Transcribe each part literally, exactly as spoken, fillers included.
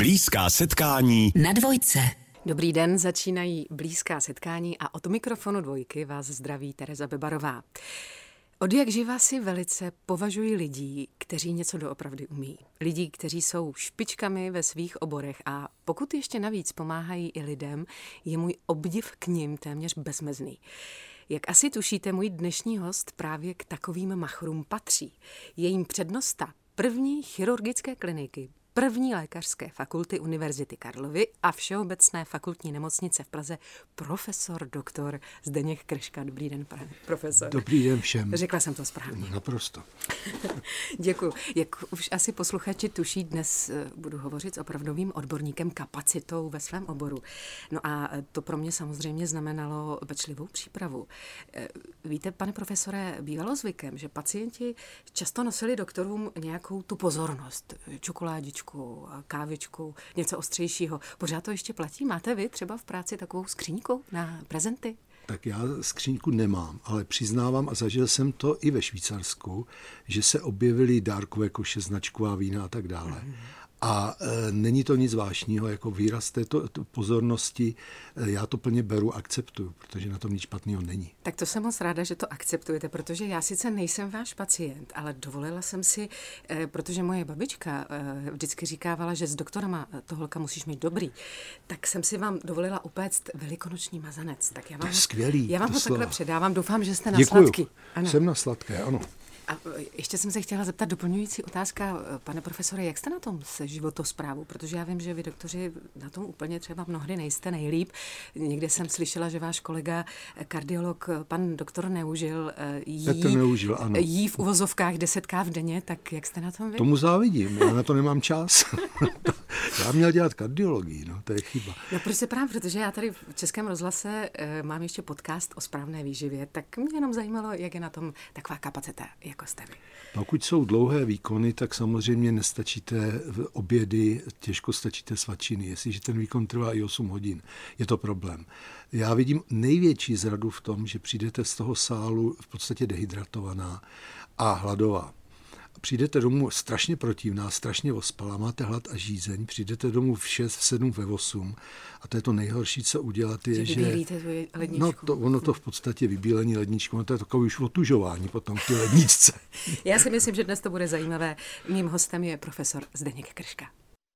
Blízká setkání na Dvojce. Dobrý den, začínají Blízká setkání a od mikrofonu Dvojky vás zdraví Tereza Bebarová. Od jak živa si velice považuji lidí, kteří něco doopravdy umí. Lidí, kteří jsou špičkami ve svých oborech a pokud ještě navíc pomáhají i lidem, je můj obdiv k nim téměř bezmezný. Jak asi tušíte, můj dnešní host právě k takovým machrům patří. Je jim přednosta první chirurgické kliniky, první lékařské fakulty Univerzity Karlovy a Všeobecné fakultní nemocnice v Praze profesor doktor Zdeněk Krška. Dobrý den, pane profesor. Dobrý den všem. Řekla jsem to správně. Naprosto. Děkuji. Jak už asi posluchači tuší, dnes budu hovořit s opravdovým odborníkem, kapacitou ve svém oboru. No a to pro mě samozřejmě znamenalo pečlivou přípravu. Víte, pane profesore, bývalo zvykem, že pacienti často nosili doktorům nějakou tu pozornost, čokoládičku, kávičku, něco ostřejšího. Pořád to ještě platí? Máte vy třeba v práci takovou skříňku na prezenty? Tak já skříňku nemám, ale přiznávám a zažil jsem to i ve Švýcarsku, že se objevily dárkové koše, značková vína a tak dále. Mm. A e, není to nic zvláštního, jako výraz této pozornosti, e, já to plně beru, akceptuju, protože na tom nic špatného není. Tak to jsem moc ráda, že to akceptujete, protože já sice nejsem váš pacient, ale dovolila jsem si, e, protože moje babička e, vždycky říkávala, že s doktorama to holka musíš mít dobrý, tak jsem si vám dovolila upéct velikonoční mazanec. Tak já vám, to je skvělý. Já vám ho slova. takhle předávám, doufám, že jste na Děkuju. sladký. Ano. Jsem na sladké, ano. A ještě jsem se chtěla zeptat doplňující otázka, pane profesore, jak jste na tom se životosprávou? Protože já vím, že vy doktoři na tom úplně třeba mnohdy nejste nejlíp. Někde jsem slyšela, že váš kolega kardiolog, pan doktor Neužil, jí, Neužil, ano. jí v uvozovkách desetkrát v denně, tak jak jste na tom vy? Tomu závidím, já na to nemám čas. Já měl dělat kardiologii, no, to je chyba. No proč se právě, protože já tady v Českém rozhlase e, mám ještě podcast o správné výživě, tak mě jenom zajímalo, jak je na tom taková kapacita, jako jste vy. Pokud jsou dlouhé výkony, tak samozřejmě nestačíte obědy, těžko stačíte svačiny. Jestliže ten výkon trvá i osm hodin, je to problém. Já vidím největší zradu v tom, že přijdete z toho sálu v podstatě dehydratovaná a hladová. Přijdete domů strašně protivná, strašně ospalá, máte hlad a žízeň, přijdete domů v šest, v sedm, ve osm a to je to nejhorší, co udělat, je, že... No to, ono to v podstatě vybílení ledničkou, no to je takové už otužování potom v té ledničce. Já si myslím, že dnes to bude zajímavé. Mým hostem je profesor Zdeněk Krška.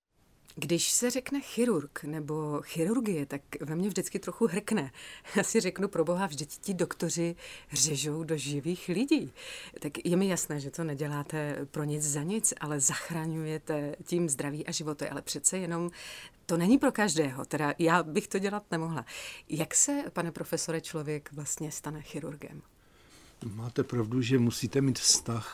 Když se řekne chirurg nebo chirurgie, tak ve mně vždycky trochu hrkne. Já si řeknu, proboha, vždyť ti doktoři řežou do živých lidí. Tak je mi jasné, že to neděláte pro nic za nic, ale zachraňujete tím zdraví a životy, ale přece jenom to není pro každého, teda já bych to dělat nemohla. Jak se, pane profesore, člověk vlastně stane chirurgem? Máte pravdu, že musíte mít vztah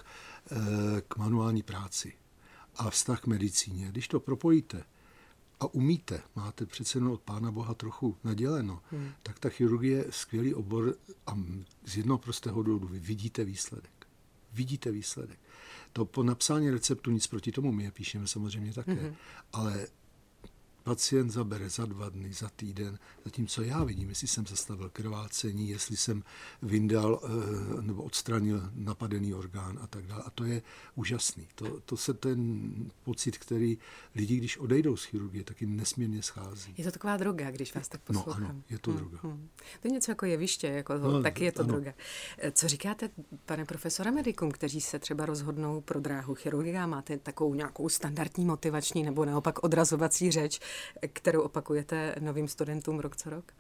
k manuální práci a vztah k medicíně. Když to propojíte a umíte, máte přece od Pána Boha trochu naděleno, hmm. tak ta chirurgie je skvělý obor a z jednoho prostého důvodu vy vidíte výsledek. Vidíte výsledek. To po napsání receptu nic proti tomu, my je píšeme samozřejmě také, hmm. ale pacient zabere za dva dny, za týden, zatímco já vidím, jestli jsem zastavil krvácení, jestli jsem vyndal nebo odstranil napadený orgán a tak dále. A to je úžasný. To, to se ten pocit, který lidi, když odejdou z chirurgie, tak jim nesmírně schází. Je to taková droga, když vás tak poslouchám. No ano, je to droga. Hmm, hmm. To je něco jako jeviště, jako no, taky je to ano. droga. Co říkáte, pane profesore, medikům, kteří se třeba rozhodnou pro dráhu chirurgia? Máte takovou nějakou standardní motivační nebo naopak odrazovací řeč, kterou opakujete novým studentům rok co rok?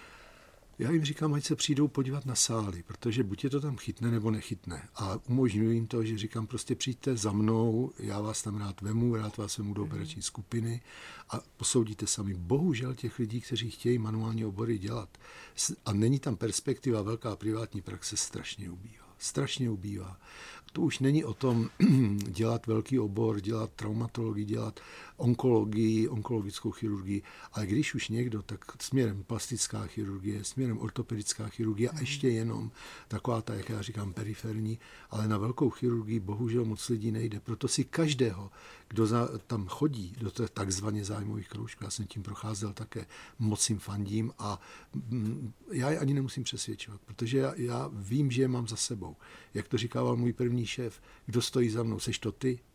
Já jim říkám, ať se přijdou podívat na sály, protože buď je to tam chytne, nebo nechytne. A umožňuji jim to, že říkám, prostě přijďte za mnou, já vás tam rád vemu, rád vás vemu do operační skupiny a posoudíte sami. Bohužel těch lidí, kteří chtějí manuální obory dělat a není tam perspektiva, velká privátní praxe, strašně ubývá. Strašně ubývá. To už není o tom dělat velký obor, dělat traumatologii, dělat onkologii, onkologickou chirurgii, ale když už někdo, tak směrem plastická chirurgie, směrem ortopedická chirurgie a ještě jenom taková ta, jak já říkám, periferní, ale na velkou chirurgii bohužel moc lidí nejde. Proto si každého, kdo za, tam chodí do těch takzvaně zájmových kroužků, já jsem tím procházel také, moc jim fandím a mm, já je ani nemusím přesvědčovat, protože já, já vím, že je mám za sebou. Jak to říkával můj první šéf, kdo stojí za mnou, seš to ty?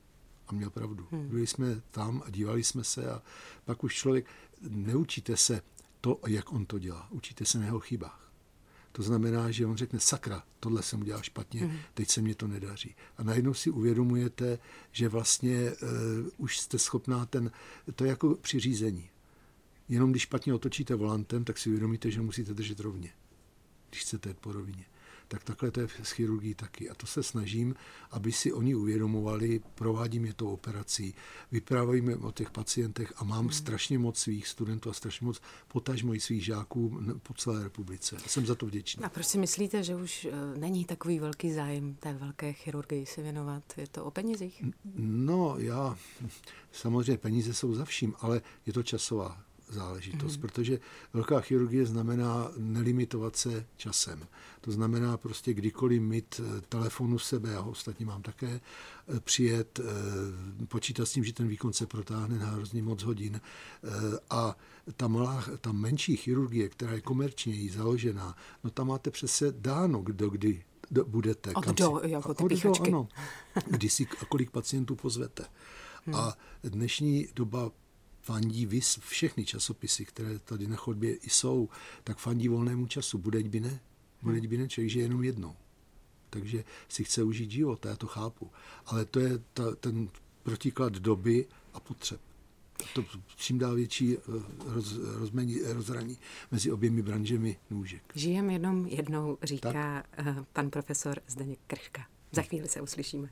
A měl pravdu. Hmm. Byli jsme tam a dívali jsme se a pak už člověk, neučíte se to, jak on to dělá. Učíte se na jeho chybách. To znamená, že on řekne, sakra, tohle jsem udělal špatně, hmm. teď se mně to nedaří. A najednou si uvědomujete, že vlastně uh, už jste schopná ten, to je jako při řízení. Jenom když špatně otočíte volantem, tak si uvědomíte, že musíte držet rovně, když chcete jet po rovině. Tak takhle to je s chirurgií taky. A to se snažím, aby si oni uvědomovali, provádím je tou operací, vyprávajíme o těch pacientech a mám hmm. strašně moc svých studentů a strašně moc potažmo i svých žáků po celé republice. A jsem za to vděčný. A proč si myslíte, že už není takový velký zájem té velké chirurgii se věnovat? Je to o penězích? No, já, samozřejmě peníze jsou za vším, ale je to časová záležitost, mm. protože velká chirurgie znamená nelimitovat se časem. To znamená prostě kdykoliv mít telefonu sebe, já ho ostatně mám také, přijet, počítat s tím, že ten výkon se protáhne na hrozně moc hodin. A ta malá, ta menší chirurgie, která je komerčněji založená, no tam máte přece dáno, kdo kdy do, budete. Od do, si, jako ty od píchačky. Do, ano, kdy si a kolik pacientů pozvete. Hmm. A dnešní doba fandí vys, všechny časopisy, které tady na chodbě i jsou, tak fandí volnému času. Budeť by ne. Budeť by ne, člověk žije jenom jednou. Takže si chce užít život, já to chápu. Ale to je ta, ten protiklad doby a potřeb. To čím dál větší roz, rozmení, rozhraní mezi oběmi branžemi nůžek. Žijem jenom jednou, říká tak? pan profesor Zdeněk Krška. Za chvíli se uslyšíme.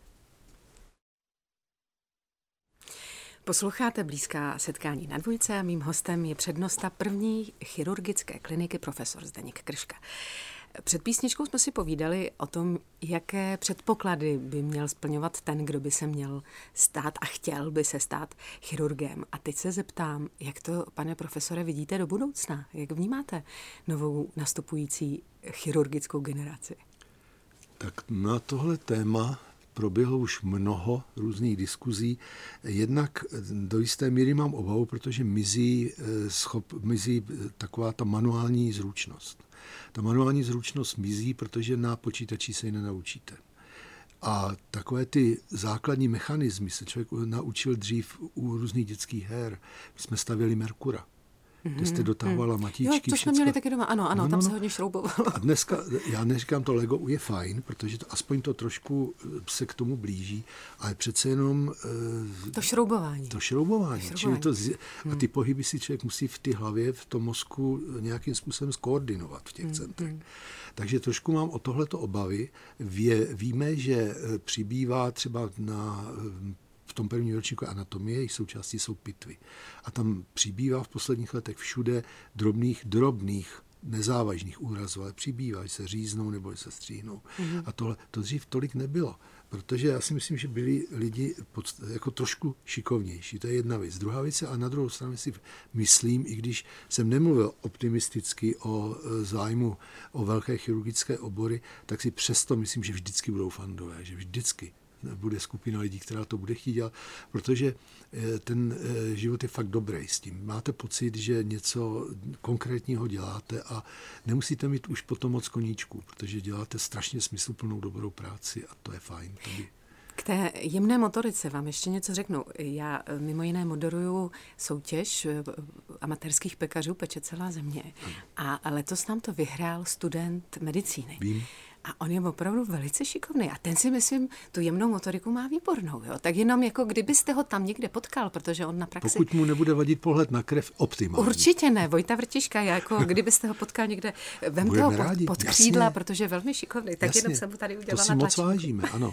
Posloucháte Blízká setkání na dvojce a mým hostem je přednosta první chirurgické kliniky profesor Zdeněk Krška. Před písničkou jsme si povídali o tom, jaké předpoklady by měl splňovat ten, kdo by se měl stát a chtěl by se stát chirurgem. A teď se zeptám, jak to, pane profesore, vidíte do budoucna? Jak vnímáte novou nastupující chirurgickou generaci? Tak na tohle téma proběhlo už mnoho různých diskuzí. Jednak do jisté míry mám obavu, protože mizí, schop, mizí taková ta manuální zručnost. Ta manuální zručnost mizí, protože na počítači se ji nenaučíte. A takové ty základní mechanismy se člověk naučil dřív u různých dětských her. My jsme stavěli Merkura. Kde jste dotahovala matíčky. Jo, to jsme všecko. měli taky doma, ano, ano, no, no, tam no, se hodně šroubovalo. A dneska, já neříkám to Lego je fajn, protože to, aspoň to trošku se k tomu blíží, ale přece jenom... To šroubování. To šroubování. To šroubování. Čili to, a ty pohyby si člověk musí v té hlavě, v tom mozku nějakým způsobem skoordinovat v těch hmm. centrech. Hmm. Takže trošku mám o tohleto obavy. Vě, víme, že přibývá třeba na... v tom prvním ročníku anatomie, jejich součástí jsou pitvy. A tam přibývá v posledních letech všude drobných, drobných, nezávažných úrazů, ale přibývá, že se říznou nebo se stříhnou. Mm-hmm. A tohle, to dřív tolik nebylo, protože já si myslím, že byli lidi pod, jako trošku šikovnější. To je jedna věc. Druhá věc je, a na druhou stranu si myslím, i když jsem nemluvil optimisticky o zájmu o velké chirurgické obory, tak si přesto myslím, že vždycky budou fandové, že vždycky bude skupina lidí, která to bude chtít dělat, protože ten život je fakt dobrý s tím. Máte pocit, že něco konkrétního děláte a nemusíte mít už potom moc koníčků, protože děláte strašně smysluplnou dobrou práci a to je fajn. To by... K té jemné motorice vám ještě něco řeknu. Já mimo jiné moderuju soutěž amatérských pekařů Peče celá země. A letos nám to vyhrál student medicíny. Vím. A on je opravdu velice šikovný. A ten si myslím, tu jemnou motoriku má výbornou. Jo? Tak jenom jako kdybyste ho tam někde potkal, protože on na praxi... Pokud mu nebude vadit pohled na krev, optimální. Určitě ne. Vojta Vrtiška, jako kdybyste ho potkal někde, vemte ho pod, pod křídla, protože je velmi šikovný. Tak jasně. Jenom jsem mu tady udělala to si moc vážíme, ano.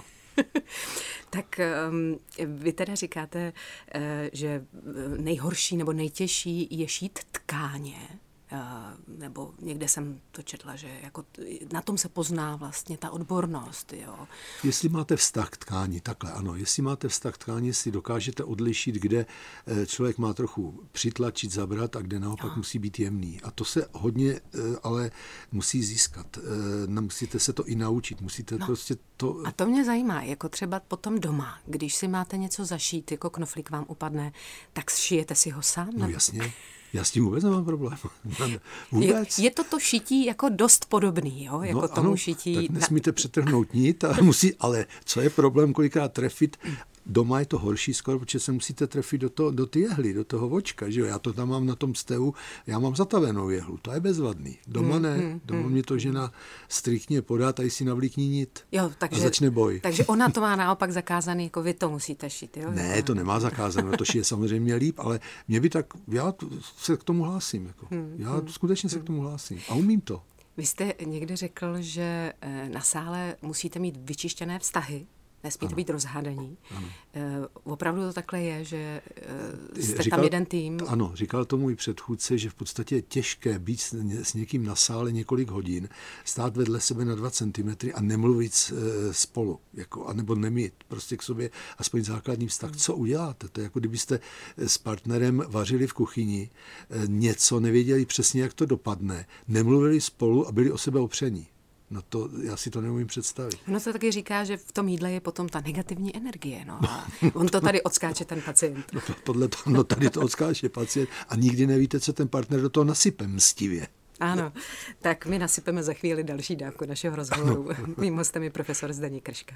Tak um, vy teda říkáte, uh, že nejhorší nebo nejtěžší je šít tkáně. Uh, nebo někde jsem to četla, že jako na tom se pozná vlastně ta odbornost. Jo. Jestli máte vztah k tkání, takhle ano, jestli máte vztah k tkání, jestli dokážete odlišit, kde člověk má trochu přitlačit, zabrat a kde naopak jo. musí být jemný. A to se hodně ale musí získat. Musíte se to i naučit, musíte no. prostě to... A to mě zajímá, jako třeba potom doma, když si máte něco zašít, jako knoflík vám upadne, tak šijete si ho sám? No jasně. Já s tím vůbec nemám problém. Vůbec. Je, je to to šití jako dost podobný, jo? Jako no, tomu ano, šití. Tak nesmíte přetrhnout nit, a musí, ale co je problém, kolikrát trefit Doma je to horší skoro, protože se musíte trefit do, to, do ty jehly, do toho vočka, že jo? Já to tam mám na tom stehu, já mám zatavenou jehlu, to je bezvadný. Doma ne, hmm, doma hmm, mě to žena striktně podá, tady si navlíkni nit jo, takže, a začne boj. Takže ona to má naopak zakázaný, jako vy to musíte šít, jo? Ne, to nemá zakázané, to šije samozřejmě líp, ale mě by tak, já se k tomu hlásím, jako. hmm, já hmm, skutečně se hmm. k tomu hlásím a umím to. Vy jste někde řekl, že na sále musíte mít vyčištěné vztahy, nesmíte být rozhádaní. Ano. Uh, opravdu to takhle je, že uh, jste říkal, tam jeden tým? Ano, říkal to můj předchůdce, že v podstatě je těžké být s, s někým na sále několik hodin, stát vedle sebe na dva centimetry a nemluvit uh, spolu, jako, anebo nemít prostě k sobě aspoň základní vztah. Hmm. Co uděláte? To je jako kdybyste s partnerem vařili v kuchyni, uh, něco, nevěděli přesně, jak to dopadne, nemluvili spolu a byli o sebe opření. No to, já si to neumím představit. Ono se taky říká, že v tom jídle je potom ta negativní energie, no. A on to tady odskáče ten pacient. No, podle toho, no tady to odskáče pacient a nikdy nevíte, co ten partner do toho nasype mstivě. Ano, tak my nasypeme za chvíli další dávku našeho rozhovoru. Mým hostem je profesor Zdeněk Krška.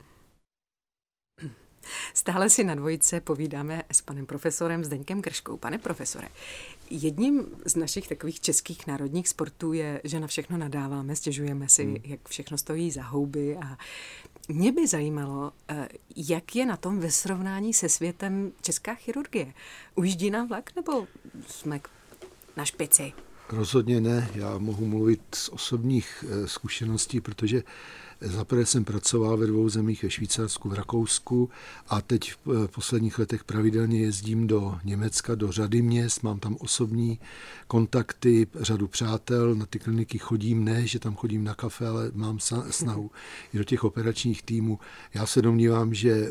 Stále si na dvojice povídáme s panem profesorem Zdeňkem Krškou. Pane profesore, jedním z našich takových českých národních sportů je, že na všechno nadáváme, stěžujeme si, hmm. jak všechno stojí za houby a mě by zajímalo, jak je na tom ve srovnání se světem česká chirurgie. Ujíždí nám vlak nebo jsme na špici? Rozhodně ne. Já mohu mluvit z osobních zkušeností, protože zaprvé jsem pracoval ve dvou zemích, ve Švýcarsku, v Rakousku a teď v posledních letech pravidelně jezdím do Německa, do řady měst, mám tam osobní kontakty, řadu přátel, na ty kliniky chodím, ne, že tam chodím na kafe, ale mám snahu i do těch operačních týmů. Já se domnívám, že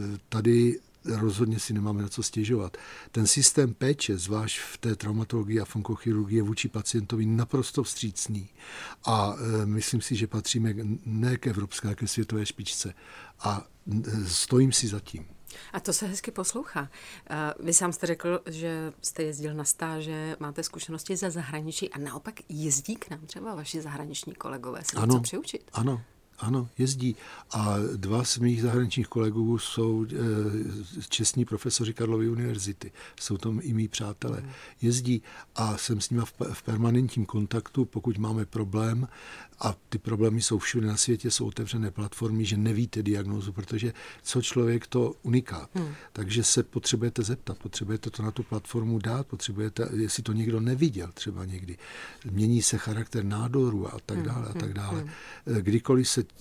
tady rozhodně si nemáme na co stěžovat. Ten systém péče, zvlášť v té traumatologii a onkochirurgii, je vůči pacientovi naprosto vstřícný. A e, myslím si, že patříme ne k evropské, ale ke světové špičce. A e, stojím si za tím. A to se hezky poslouchá. Vy sám jste řekl, že jste jezdil na stáže, máte zkušenosti ze zahraničí a naopak jezdí k nám třeba vaši zahraniční kolegové se něco přiučit. Ano. Ano, jezdí. A dva z mých zahraničních kolegů jsou e, čestní profesoři Karlovy univerzity. Jsou tam i mý přátelé. Jezdí a jsem s nimi v, v permanentním kontaktu, pokud máme problém, a ty problémy jsou všude na světě, jsou otevřené platformy, že nevíte diagnózu, protože co člověk, to unikát. Hmm. Takže se potřebujete zeptat, potřebujete to na tu platformu dát, potřebujete, jestli to někdo neviděl třeba někdy. Mění se charakter nádoru a tak dále a tak dále. Kdykoliv se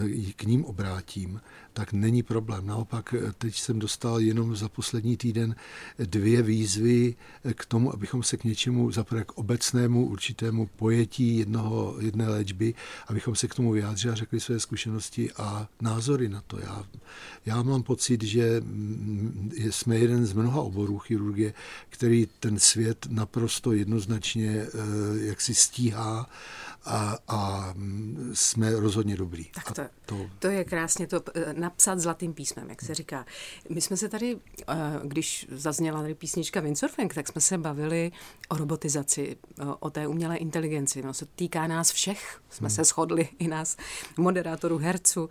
k ním obrátím, tak není problém. Naopak teď jsem dostal jenom za poslední týden dvě výzvy k tomu, abychom se k něčemu, zaprvé k obecnému určitému pojetí jednoho, jedné léčby, abychom se k tomu vyjádřili a řekli své zkušenosti a názory na to. Já, já mám pocit, že jsme jeden z mnoha oborů chirurgie, který ten svět naprosto jednoznačně jaksi stíhá a, a jsme rozhodně dobrý. Tak to, to... to je krásně to napsat zlatým písmem, jak se říká. My jsme se tady, když zazněla tady písnička Windsurfing, tak jsme se bavili o robotizaci, o té umělé inteligenci. No, se týká nás všech, jsme hmm. se shodli, i nás, moderátorů, herců.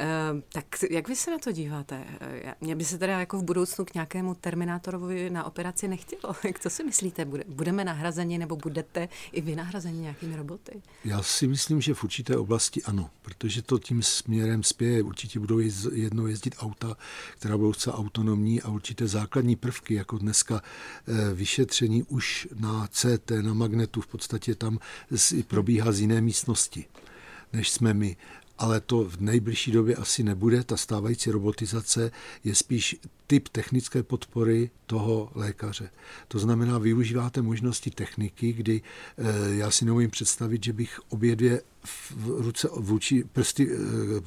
Tak jak vy se na to díváte? Mně by se teda jako v budoucnu k nějakému Terminátorovi na operaci nechtělo. Jak to si myslíte? Budeme nahrazeni nebo budete i vy nahrazeni nějakými roboty? Já si myslím, že v určité oblasti ano, protože to tím směrem spěje. Určitě budou jednou jezdit auta, která budou zcela autonomní a určité základní prvky, jako dneska vyšetření už na C T, na magnetu, v podstatě tam probíhá z jiné místnosti, než jsme my. Ale to v nejbližší době asi nebude. Ta stávající robotizace je spíš typ technické podpory toho lékaře. To znamená, využíváte možnosti techniky, kdy e, já si neumím představit, že bych obě dvě v ruce vůči prsty e,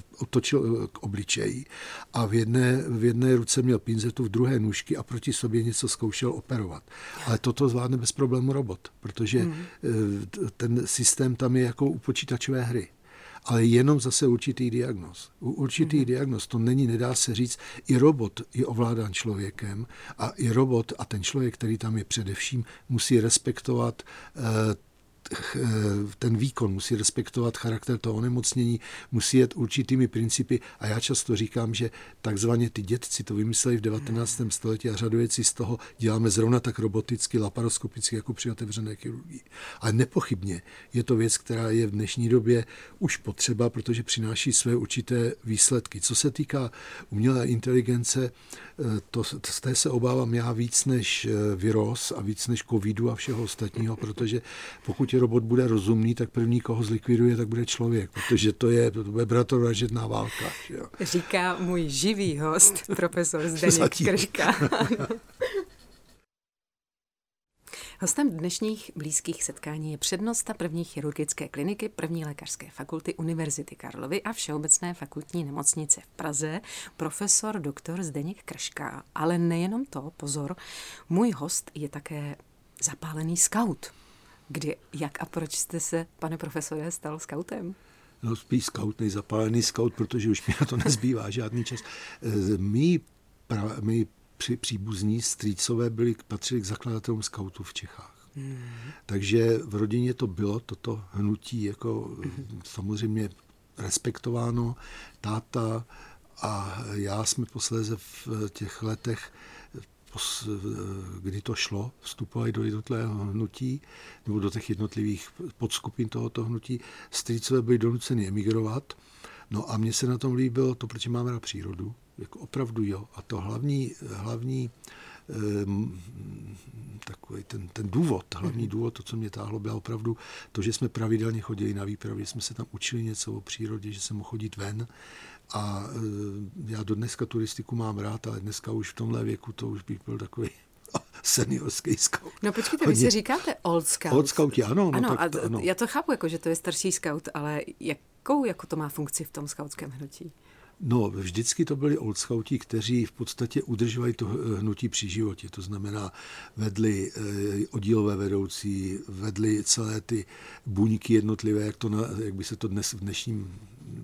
otočil k obličeji a v jedné, v jedné ruce měl pinzetu, v druhé nůžky a proti sobě něco zkoušel operovat. Ale toto zvládne bez problému robot, protože mm. e, ten systém tam je jako u počítačové hry. Ale jenom zase určitý diagnóz. U určitý mm-hmm. diagnóz to není, nedá se říct, i robot je ovládán člověkem a i robot a ten člověk, který tam je především, musí respektovat uh, ten výkon, musí respektovat charakter toho onemocnění, musí jet určitými principy a já často říkám, že takzvaně ty dědci to vymysleli v devatenáctém století a řadu věcí z toho děláme zrovna tak roboticky, laparoskopicky, jako při otevřené chirurgii. Ale nepochybně je to věc, která je v dnešní době už potřeba, protože přináší své určité výsledky. Co se týká umělé inteligence, to, z té se obávám já víc než viróz a víc než covidu a všeho ostatního, protože pokud je robot bude rozumný, tak první, koho zlikviduje, tak bude člověk, protože to je, to bude bratovražedná válka. Jo. Říká můj živý host, profesor Zdeněk Krška. Hostem dnešních blízkých setkání je přednosta první chirurgické kliniky první lékařské fakulty Univerzity Karlovy a Všeobecné fakultní nemocnice v Praze, profesor doktor Zdeněk Krška. Ale nejenom to, pozor, můj host je také zapálený skaut. Kdy, jak a proč jste se, pane profesore, stal skautem? No spíš skaut, nejzapálený skaut, protože už mi na to nezbývá žádný čas. My, pra, my při, příbuzní strýcové byli, patřili k zakladatelům skautů v Čechách. Hmm. Takže v rodině to bylo, toto hnutí jako hmm. samozřejmě respektováno. Táta a já jsme posléze v těch letech, kdy to šlo, vstupovali do jednotlivého hnutí nebo do těch jednotlivých podskupin tohoto hnutí. Strýcové byli donuceni emigrovat. No a mně se na tom líbilo to, protože máme na přírodu. Jako opravdu jo. A to hlavní, hlavní um, takový ten, ten důvod, hlavní důvod, to, co mě táhlo, bylo opravdu to, že jsme pravidelně chodili na výpravy, že jsme se tam učili něco o přírodě, že jsem mohl chodit ven. A já do dneska turistiku mám rád, ale dneska už v tomhle věku to už bych byl takový seniorský scout. No počkejte, vy si říkáte old scout. Old scouti, ano. No, ano, tak a to, ano. Já to chápu, jako, že to je starší scout, ale jakou jako to má funkci v tom skautském hnutí? No, vždycky to byli old scouti, kteří v podstatě udržovali to hnutí při životě. To znamená, vedli oddílové vedoucí, vedli celé ty buňky jednotlivé, jak, to na, jak by se to dnes v dnešním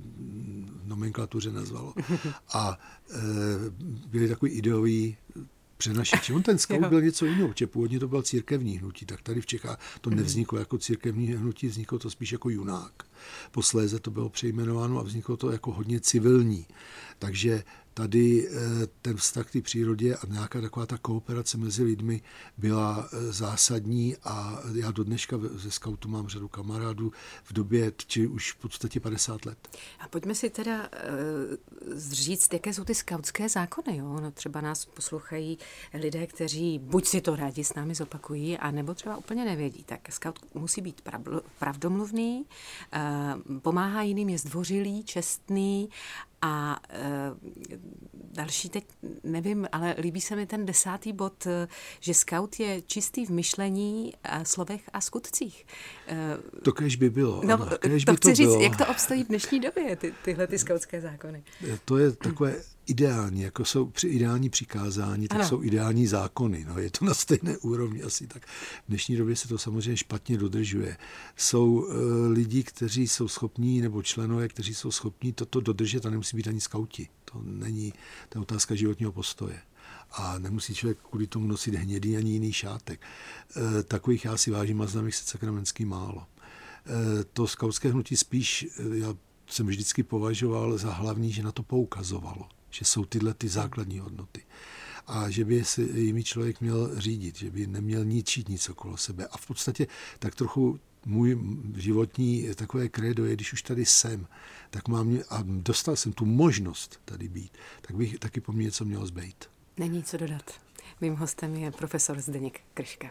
nomenklatuře nazvalo. A e, byli takový ideový přenašeči. On ten scout byl něco jiného, protože původně to byl církevní hnutí, tak tady v Čechách to nevzniklo jako církevní hnutí, vzniklo to spíš jako junák. Posléze to bylo přejmenováno a vzniklo to jako hodně civilní. Takže tady ten vztah k té přírodě a nějaká taková ta kooperace mezi lidmi byla zásadní a já do dneška ze skautu mám řadu kamarádů v době, či už v podstatě padesát let. A pojďme si teda uh, říct, jaké jsou ty skautské zákony. Jo? No, třeba nás poslouchají lidé, kteří buď si to rádi s námi zopakují, anebo třeba úplně nevědí. Tak skaut musí být pravdomluvný, uh, pomáhá jiným, je zdvořilý, čestný. A e, další teď nevím, ale líbí se mi ten desátý bod, že skaut je čistý v myšlení, a slovech a skutcích. E, to kéž by bylo. No, ano, kéž to by chci to říct, bylo. jak to obstojí v dnešní době, ty, tyhle ty skautské zákony. To je takové ideální, jako jsou při ideální přikázání, tak ano. Jsou ideální zákony. No, je to na stejné úrovni asi tak. V dnešní době se to samozřejmě špatně dodržuje. Jsou uh, lidi, kteří jsou schopní, nebo členové, kteří jsou schopní toto dodržet a nemusí být ani skauti. To není ta otázka životního postoje. A nemusí člověk kvůli tomu nosit hnědý ani jiný šátek. E, takových já si vážím a znám jich se sakramentsky málo. E, to skautské hnutí spíš, já jsem vždycky považoval za hlavní, že na to poukazovalo, že jsou tyhle ty základní hodnoty. A že by se jimi člověk měl řídit, že by neměl ničit nic okolo sebe. A v podstatě tak trochu můj životní takové krédo je, když už tady jsem, tak mám a dostal jsem tu možnost tady být, tak bych taky po mně něco mělo zbejt. Není co dodat. Mým hostem je profesor Zdeněk Krška.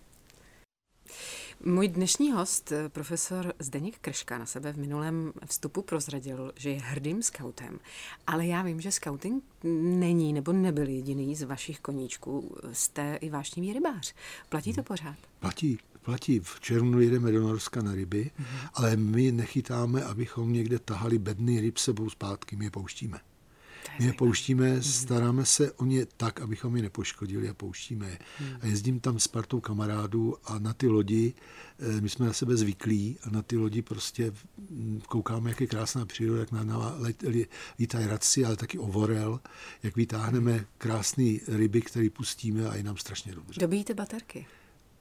Můj dnešní host, profesor Zdeněk Krška, na sebe v minulém vstupu prozradil, že je hrdým skautem. Ale já vím, že skauting není nebo nebyl jediný z vašich koníčků. Jste i vášnivý rybář. Platí to pořád? Platí. Platí. V červnu jedeme do Norska na ryby, mm-hmm. ale my nechytáme, abychom někde tahali bedny ryb sebou zpátky. My je pouštíme. My je pouštíme, staráme se o ně tak, abychom je nepoškodili a pouštíme je. A jezdím tam s partou kamarádů a na ty lodi, my jsme na sebe zvyklí a na ty lodi prostě koukáme, jak je krásná příroda, jak na, na lítají radci, ale taky ovorel, jak vytáhneme krásné ryby, které pustíme a je nám strašně dobře. Dobíjíte baterky?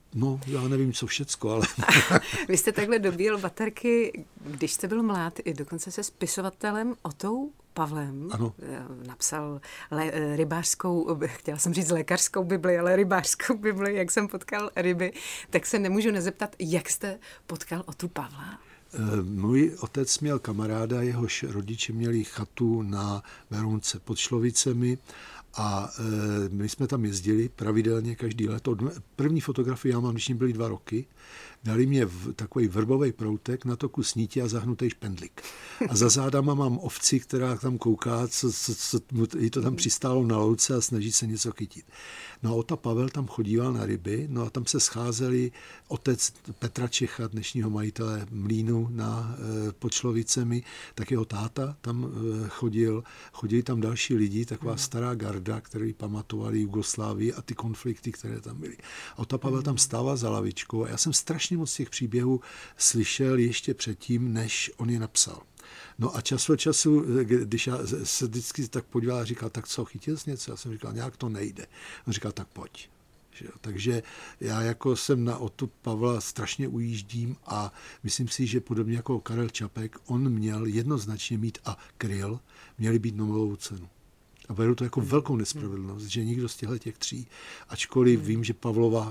No, já nevím, co všecko, ale... Vy jste takhle dobíjel baterky, když jste byl mlád, i dokonce se spisovatelem Otou Pavlem. Ano. Napsal le, rybářskou, chtěla jsem říct lékařskou bibli, ale rybářskou bibli, jak jsem potkal ryby, tak se nemůžu nezeptat, jak jste potkal Otu Pavla? Můj otec měl kamaráda, jehož rodiče měli chatu na Berounce pod Šlovicemi a e, my jsme tam jezdili pravidelně každý let. První fotografii já mám, když byly dva roky. Dali mě v takový vrbový proutek na toku snítě a zahnutý špendlík. A za zádama mám ovci, která tam kouká, co, co, co jí to tam přistálo na louce a snaží se něco chytit. No a Ota Pavel tam chodíval na ryby, no a tam se scházeli otec Petra Čecha, dnešního majitele mlýnu na, e, pod Šlovicemi, tak jeho táta tam e, chodil, chodili tam další lidi, taková mm. stará garda, který pamatovali Jugoslávii a ty konflikty, které tam byly. A Ota Pavel mm. tam stával za lavičkou a já jsem strašně moc těch příběhů slyšel ještě předtím, než on je napsal. No a čas od času, když já se vždycky tak podíval a říkal, tak co, chytil jsi něco? Já jsem říkal, nějak to nejde. On říkal, tak pojď. Takže já jako jsem na Otu Pavla strašně ujíždím a myslím si, že podobně jako Karel Čapek, on měl jednoznačně mít a Kryl, měli být Nobelovu cenu. A beru to jako velkou nespravedlnost, že nikdo z těchto těch tří, ačkoliv vím, že Pavlova,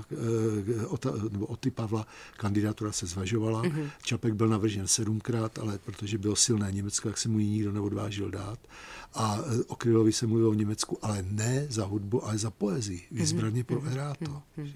nebo Oty Pavla kandidatura se zvažovala, mm-hmm. Čapek byl navržen sedmkrát, ale protože bylo silné Německo, tak se mu ji nikdo neodvážil dát. A o Krylovi se mluvilo o Německu, ale ne za hudbu, ale za poezii. Výzbraně pro eráto. Mm-hmm.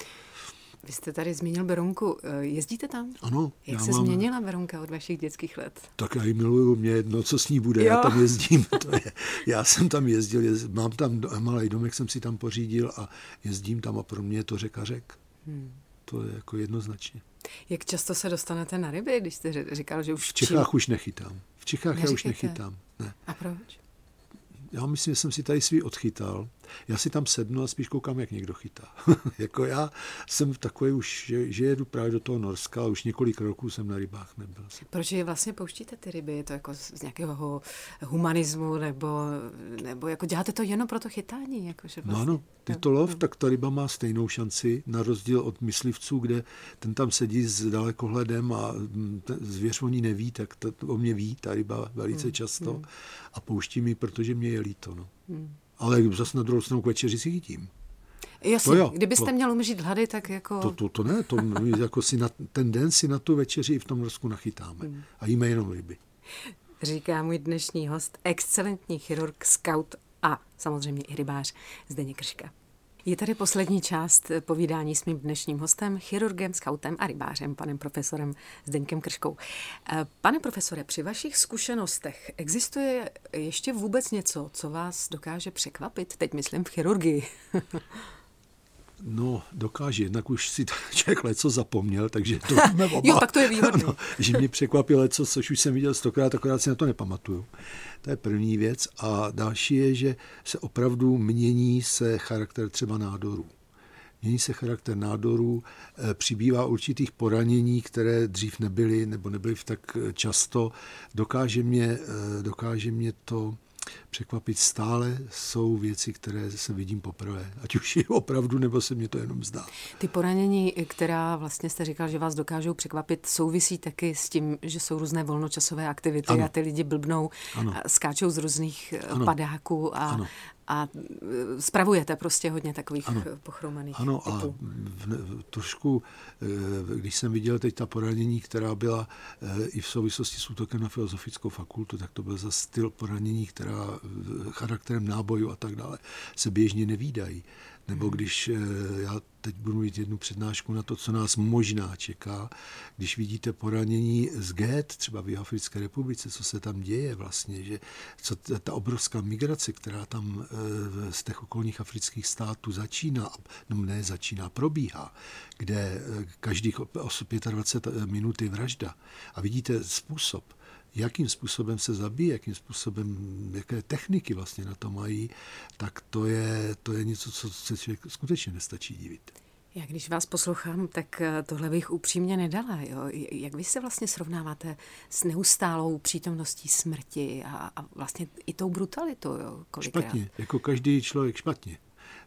Vy jste tady zmínil Berounku. Jezdíte tam? Ano. Jak se mám... změnila Berounka od vašich dětských let? Tak já ji miluju, mě jedno, co s ní bude. Jo. Já tam jezdím. To je, já jsem tam jezdil, jezd, mám tam malý domek, jsem si tam pořídil a jezdím tam a pro mě je to řeka řek. Hmm. To je jako jednoznačně. Jak často se dostanete na ryby, když jste říkal, že už... V Čechách čím... už nechytám. V Čechách Neříkejte. já už nechytám. Ne. A proč? Já myslím, že jsem si tady svý odchytal. Já si tam sednu a spíš koukám, jak někdo chytá. Jako já jsem takový už, že, že jedu právě do toho Norska, ale už několik roků jsem na rybách nebyl. Proč je vlastně pouštíte ty ryby? Je to jako z nějakého humanismu, nebo, nebo jako děláte to jenom pro to chytání? Jako, že vlastně... No ano, je to lov, tak ta ryba má stejnou šanci, na rozdíl od myslivců, kde ten tam sedí s dalekohledem a zvěř o ní neví, tak to o mě ví, ta ryba velice hmm. často hmm. a pouštím ji, protože mě je líto. No. Hmm. Ale zase na druhou stranu k večeři si chytím. Jasně, jo, kdybyste to, měl umřít hlady, tak jako... To, to, to ne, to jako si na, ten den si na tu večeři i v tom Norsku nachytáme. Hmm. A jíme jenom ryby. Říká můj dnešní host, excelentní chirurg, skaut a samozřejmě i rybář Zdeněk Krška. Je tady poslední část povídání s mým dnešním hostem, chirurgem, skautem a rybářem, panem profesorem Zdeňkem Krškou. Pane profesore, při vašich zkušenostech existuje ještě vůbec něco, co vás dokáže překvapit? Teď myslím v chirurgii. No, dokáže, jednak už si člověk leco zapomněl, takže to víme oba. Jo, tak to je výhodné. No, že mě překvapilo leco, což už jsem viděl stokrát, akorát si na to nepamatuju. To je první věc. A další je, že se opravdu mění se charakter třeba nádorů. Mění se charakter nádorů, přibývá určitých poranění, které dřív nebyly, nebo nebyly tak často. Dokáže mě, dokáže mě to překvapit. Stále jsou věci, které se vidím poprvé. Ať už je opravdu, nebo se mě to jenom zdá. Ty poranění, která vlastně jste říkal, že vás dokážou překvapit, souvisí taky s tím, že jsou různé volnočasové aktivity ano. a ty lidi blbnou, ano. skáčou z různých ano. padáků a, ano. a spravujete prostě hodně takových ano. pochromaných ano, typů. A v, trošku, když jsem viděl teď ta poranění, která byla i v souvislosti s útokem na Filozofickou fakultu, tak to byl za styl poranění, která charakterem nábojů a tak dále se běžně nevídají. Nebo když já teď budu mít jednu přednášku na to, co nás možná čeká, když vidíte poranění z Gét, třeba v Jihoafrické republice, co se tam děje vlastně, že co ta obrovská migrace, která tam z těch okolních afrických států začíná, no ne začíná, probíhá, kde každých dvacet pět minut je vražda. A vidíte způsob, jakým způsobem se zabíjí, jakým způsobem, jaké techniky vlastně na to mají, tak to je, to je něco, co se člověk skutečně nestačí divit. Já když vás poslouchám, tak tohle bych upřímně nedala. Jo? Jak vy se vlastně srovnáváte s neustálou přítomností smrti a, a vlastně i tou brutalitou? Jo? Kolikrát? Špatně, jako každý člověk špatně.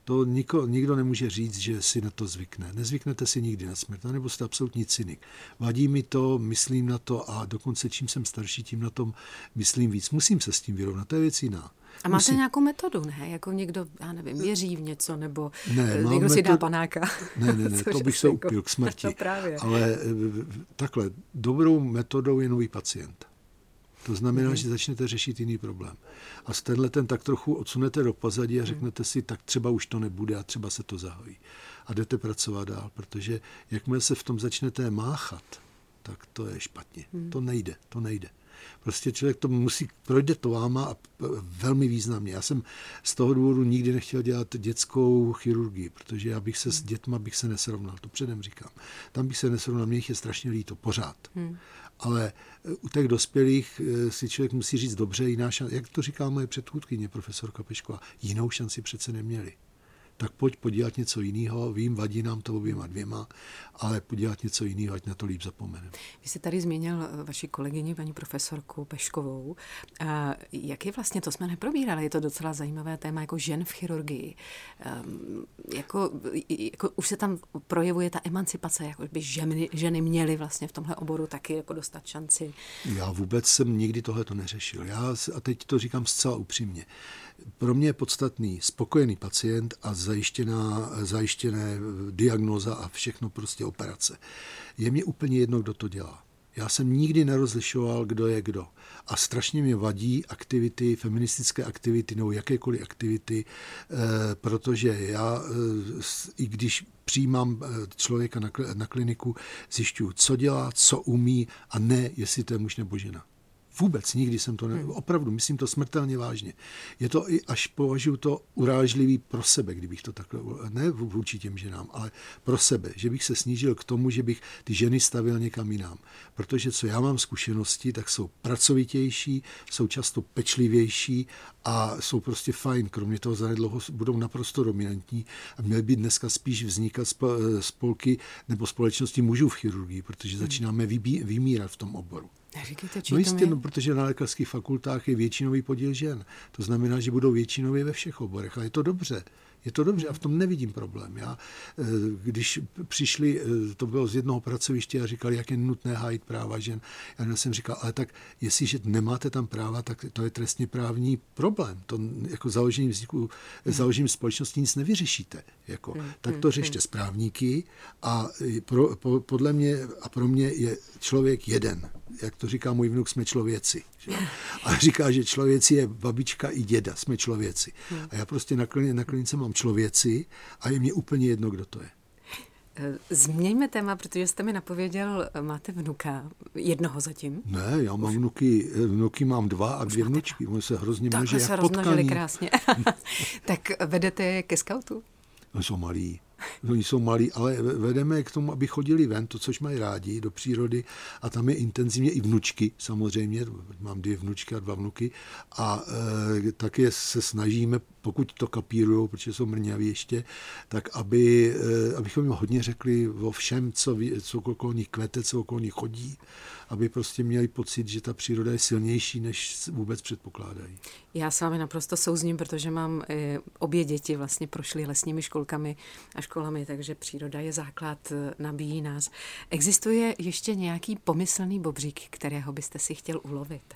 To niko, nikdo nemůže říct, že si na to zvykne. Nezvyknete si nikdy na smrt, nebo jste absolutní cynik. Vadí mi to, myslím na to a dokonce čím jsem starší, tím na tom myslím víc. Musím se s tím vyrovnat, to je věc jiná. A máte Musím. nějakou metodu, ne? Jako někdo, já nevím, věří v něco, nebo ne, někdo metod... si dá panáka. Ne, ne, ne, to bych se upil k smrti. No právě. Ale takhle, dobrou metodou je nový pacient. To znamená, mm-hmm. že začnete řešit jiný problém. A z tenhle ten tak trochu odsunete do pozadí a řeknete si, tak třeba už to nebude a třeba se to zahojí. A jdete pracovat dál, protože jakmile se v tom začnete máchat, tak to je špatně. Mm. To nejde, to nejde. Prostě člověk to musí, projde to váma a velmi významně. Já jsem z toho důvodu nikdy nechtěl dělat dětskou chirurgii, protože já bych se s dětma bych se nesrovnal, to předem říkám. Tam bych se nesrovnal, mě jich je strašně líto, pořád. Hmm. Ale u těch dospělých si člověk musí říct dobře, jiná šance, jak to říká moje předchůdkyně, profesorka Pešková, jinou šanci přece neměli. Tak pojď podělat něco jiného, vím, vadí nám to oběma dvěma, ale podělat něco jiného, ať na to líp zapomeneme. Vy jste tady zmínil vaši kolegyni, paní profesorku Peškovou. A jak je vlastně, to jsme neprobírali, je to docela zajímavé téma, jako žen v chirurgii. Um, jako, jako už se tam projevuje ta emancipace, jako by ženy, ženy měly vlastně v tomhle oboru taky jako dostat šanci. Já vůbec jsem nikdy tohle to neřešil. Já, a teď to říkám zcela upřímně. Pro mě je podstatný spokojený pacient a zajištěná, zajištěné diagnóza a všechno prostě operace. Je mě úplně jedno, kdo to dělá. Já jsem nikdy nerozlišoval, kdo je kdo. A strašně mě vadí aktivity, feministické aktivity nebo jakékoliv aktivity, eh, protože já, eh, i když přijímám člověka na, na kliniku, zjišťuju, co dělá, co umí a ne, jestli to je muž nebo žena. Vůbec nikdy jsem to, ne, opravdu, myslím to smrtelně vážně. Je to i až považuji to urážlivý pro sebe, kdybych to takhle, ne vůči těm ženám, ale pro sebe, že bych se snížil k tomu, že bych ty ženy stavil někam jinam. Protože co já mám zkušenosti, tak jsou pracovitější, jsou často pečlivější a jsou prostě fajn. Kromě toho zanedlouho budou naprosto dominantní a měly by dneska spíš vznikat spolky nebo společnosti mužů v chirurgii, protože začínáme vybí, vymírat v tom oboru. Neříkejte, no jistě, no, protože na lékařských fakultách je většinový podíl žen. To znamená, že budou většinově ve všech oborech. A je to dobře. Je to dobře a v tom nevidím problém. Já, když přišli, to bylo z jednoho pracoviště a říkali, jak je nutné hájit práva žen, já jsem říkal, ale tak jestliže nemáte tam práva, tak to je trestně právní problém. To jako založením vzniku, založením společnosti nic nevyřešíte. Jako, tak to řešte s právníky a pro, po, podle mě a pro mě je člověk jeden. Jak to říká můj vnuk, jsme člověci. Že? A říká, že člověci je babička i děda, jsme člověci. A já prostě na, klin, na klinice mám člověci a je mě úplně jedno, kdo to je. Změňme téma, protože jste mi napověděl, máte vnuka, jednoho zatím. Ne, já mám vnuky, vnuky mám dva a dvě vnučky. Oni se hrozně množí jak potkaní. Tak se rozmnožili krásně. Tak vedete je ke skautu? Oni jsou malí. Oni jsou malí, ale vedeme je k tomu, aby chodili ven, to, což mají rádi, do přírody a tam je intenzivně i vnučky, samozřejmě, mám dvě vnučky a dva vnuky a e, taky se snažíme, pokud to kapírujou, protože jsou mrňaví ještě, tak aby, e, abychom jim hodně řekli o všem, co, ví, co okolo nich kvete, co okolo nich chodí, aby prostě měli pocit, že ta příroda je silnější, než vůbec předpokládají. Já s vámi naprosto souzním, protože mám e, obě děti vlastně prošly lesními školkami a školami, takže příroda je základ, nabíjí nás. Existuje ještě nějaký pomyslný bobřík, kterého byste si chtěl ulovit?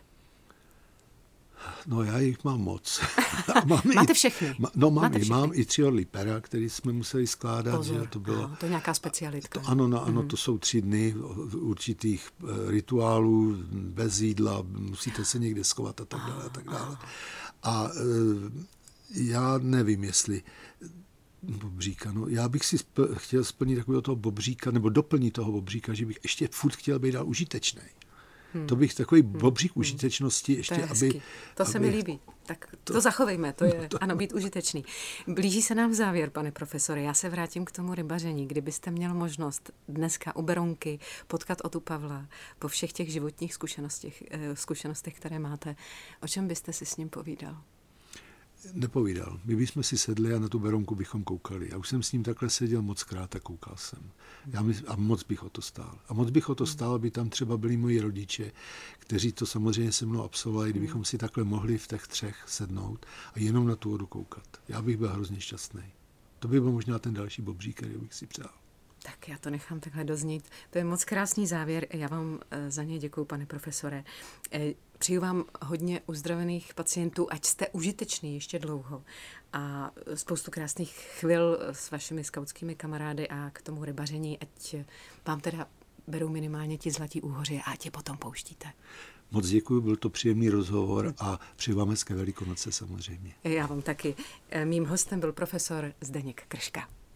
No já jich mám moc. mám Máte i, všechny? No mám, i, mám i tři orlí pera, který jsme museli skládat. Pozor, že to, bylo, aha, to je nějaká specialitka. To, ano, no, ano mm. to jsou tři dny určitých rituálů, bez jídla, musíte se někde schovat a tak dále. A, tak dále. a já nevím, jestli bobříka. No, já bych si sp- chtěl splnit takového toho bobříka, nebo doplnit toho bobříka, že bych ještě furt chtěl být dál užitečný. Hmm. To bych takový bobřík hmm. užitečnosti ještě, to aby... To se aby, mi líbí. Tak to, to zachovejme, to je, to, ano, být užitečný. Blíží se nám závěr, pane profesore. Já se vrátím k tomu rybaření. Kdybyste měl možnost dneska u Berounky potkat Otu Pavla po všech těch životních zkušenostech, zkušenostech, které máte, o čem byste si s ním povídal? Nepovídal. My bychom si sedli a na tu Berounku bychom koukali. Já už jsem s ním takhle seděl moc krát a koukal jsem. Já my, a moc bych o to stál. A moc bych o to stál, aby tam třeba byli moji rodiče, kteří to samozřejmě se mnou absolvovali, kdybychom si takhle mohli v těch třech sednout a jenom na tu vodu koukat. Já bych byl hrozně šťastný. To by byl možná ten další bobřík, který bych si přál. Tak já to nechám takhle doznít. To je moc krásný závěr. Já vám za něj děkuju, pane profesore. Přeju vám hodně uzdravených pacientů, ať jste užitečný ještě dlouho a spoustu krásných chvil s vašimi skautskými kamarády a k tomu rybaření, ať vám teda berou minimálně ti zlatí úhoři a ať je potom pouštíte. Moc děkuji, byl to příjemný rozhovor a přeju vám hezké Velikonoce samozřejmě. Já vám taky. Mým hostem byl profesor Zdeněk Krška.